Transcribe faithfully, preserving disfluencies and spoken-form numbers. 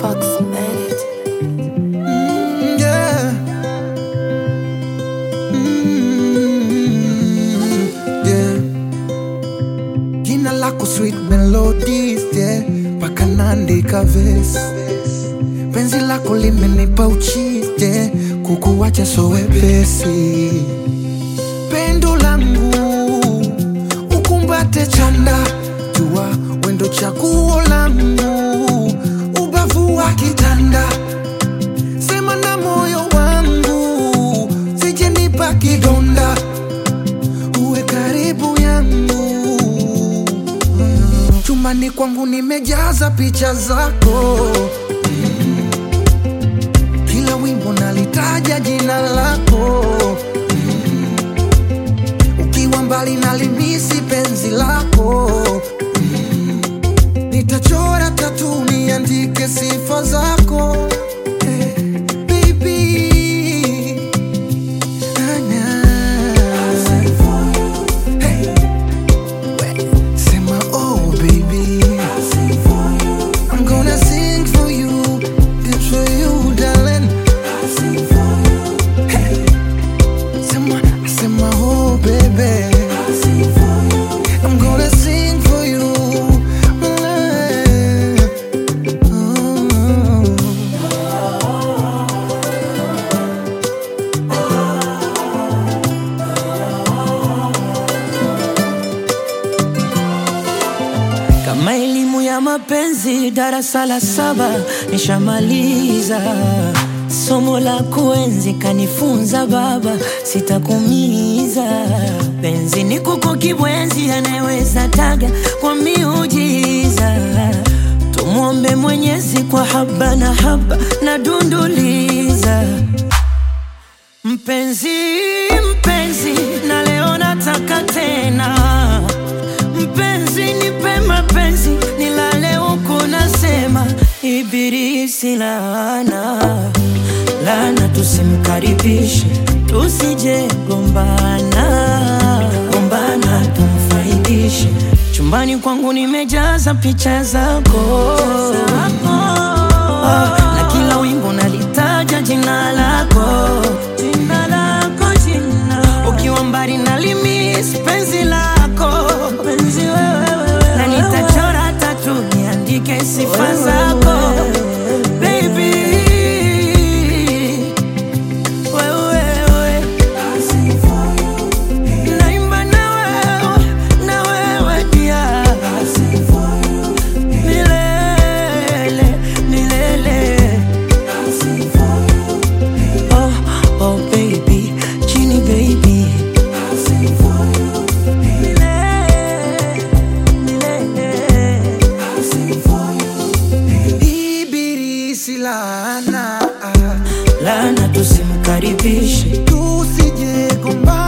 Fox made it. Mm, yeah. Mm, yeah. Jina lako sweet melodies, yeah. Paka naandika verse. Penzi lako limenipa uchizi, yeah. Kukuwacha so wepesi. Pendo langu ukumbate chanda, jua wendo chaguo langu, ubavu wa kitanda. Sema na moyo wangu, sije nipa kidonda, uwe karibu yangu. Chumbani kwangu nimejaza picha zako, kila wimbo nalitaja jina lako. Ukiwa mbali nalimisi penzi lako, nitachora tatu niandike sifa zako. Hey, baby. Hey. Sema oh baby, I'm gonna sing for you, dance for you darling. Hey. Sema, sema oh baby, I'm gonna sing for you. Kama elimu ya mapenzi darasa la saba nishamaliza, somo la kuenzi kanifunza baba, sitakumiza. Penzi ni kuku kibwenzi anayeweza taga kwa miujiza. Tumuombe Mwenyezi kwa haba na haba na dunduliza. Mpenzi, mpenzi, na leo nataka tena. Mpenzi nipe mapenzi, nilale huku nasema. Ibilisi laana, laana tusimkaribishe, tusije gombana, gombana tumfaidishe. Chumbani kwangu nimejaza picha zako, oh, na kila wimbo nalitaja jina lako, jina lako, jina. Ukiwa mbali nalimis penzi lako, penzi wewe, na nitachora tatu niandike sifa zako. Baby, wewe, naimba na wewe, na wewe pia. Milele, milele. Oh, oh baby, Genie baby. Ibilisi laana, Laana tusimkaribishe, tusije gombana.